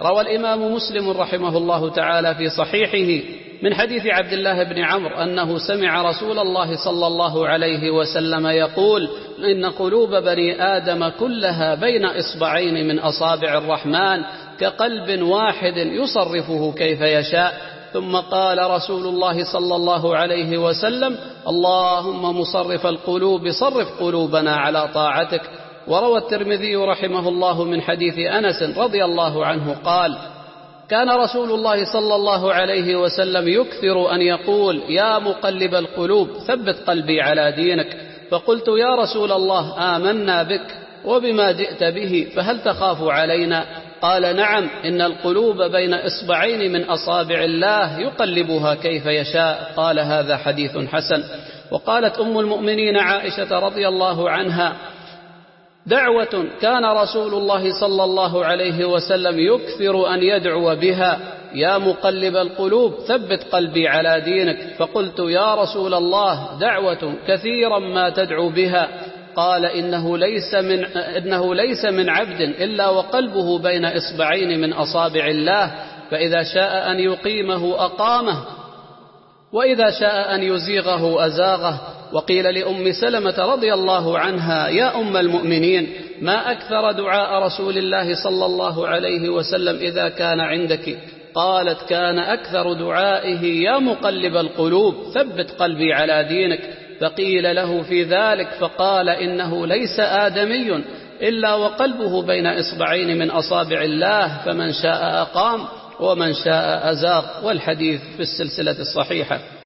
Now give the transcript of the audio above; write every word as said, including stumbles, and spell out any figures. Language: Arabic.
روى الإمام مسلم رحمه الله تعالى في صحيحه من حديث عبد الله بن عمرو أنه سمع رسول الله صلى الله عليه وسلم يقول: إن قلوب بني آدم كلها بين إصبعين من أصابع الرحمن كقلب واحد يصرفه كيف يشاء. ثم قال رسول الله صلى الله عليه وسلم: اللهم مصرف القلوب صرف قلوبنا على طاعتك. وروى الترمذي رحمه الله من حديث أنس رضي الله عنه قال: كان رسول الله صلى الله عليه وسلم يكثر أن يقول: يا مقلب القلوب ثبت قلبي على دينك. فقلت: يا رسول الله، آمنا بك وبما جئت به، فهل تخاف علينا؟ قال: نعم، إن القلوب بين إصبعين من أصابع الله يقلبها كيف يشاء. قال: هذا حديث حسن. وقالت أم المؤمنين عائشة رضي الله عنها: دعوة كان رسول الله صلى الله عليه وسلم يكثر أن يدعو بها: يا مقلب القلوب ثبت قلبي على دينك. فقلت: يا رسول الله، دعوة كثيرا ما تدعو بها. قال: إنه ليس من, إنه ليس من عبد إلا وقلبه بين إصبعين من أصابع الله، فإذا شاء أن يقيمه أقامه، وإذا شاء أن يزيغه أزاغه. وقيل لأم سلمة رضي الله عنها: يا أم المؤمنين، ما أكثر دعاء رسول الله صلى الله عليه وسلم إذا كان عندك؟ قالت: كان أكثر دعائه: يا مقلب القلوب ثبت قلبي على دينك. فقيل له في ذلك فقال: إنه ليس آدمي إلا وقلبه بين إصبعين من أصابع الله، فمن شاء أقام ومن شاء أزاغ. والحديث في السلسلة الصحيحة.